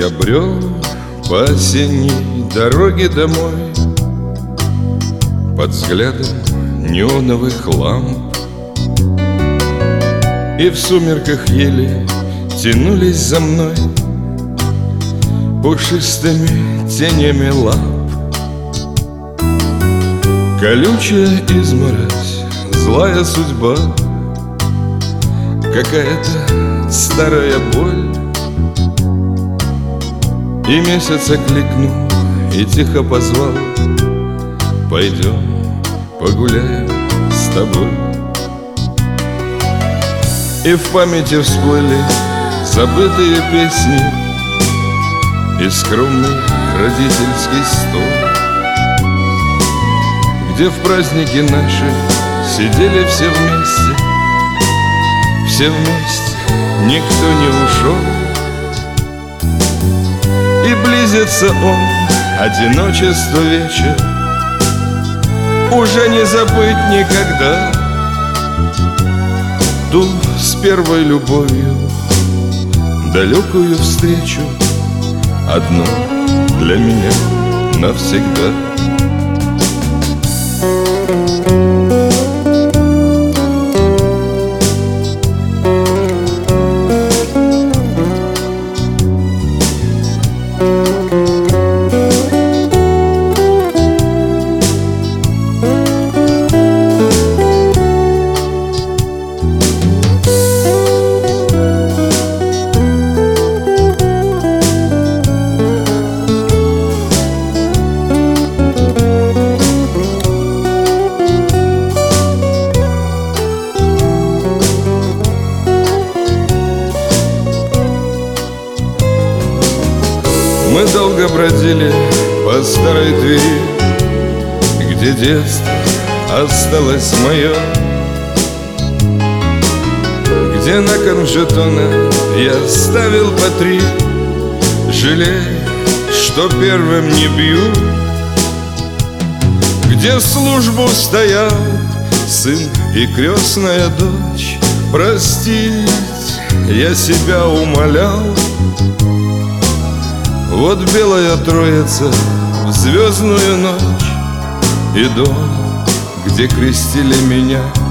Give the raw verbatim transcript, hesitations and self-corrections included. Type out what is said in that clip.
Я брел по осенней дороге домой под взглядом неоновых ламп, и в сумерках еле тянулись за мной пушистыми тенями лап. Колючая изморозь, злая судьба, какая-то старая боль. И месяц окликнул и тихо позвал: пойдем погуляем с тобой. И в памяти всплыли забытые песни и скромный родительский стол, где в праздники наши сидели все вместе, все вместе, никто не ушел. И близится он, одиночество вечер, уже не забыть никогда ту с первой любовью далекую встречу, одну для меня навсегда. Мы долго бродили по старой двери, где детство осталось мое, где на кон жетона я ставил по три, жалея, что первым не бью, где службу стоял сын и крестная дочь. Простить я себя умолял. Вот белая троица в звездную ночь, и дом, где крестили меня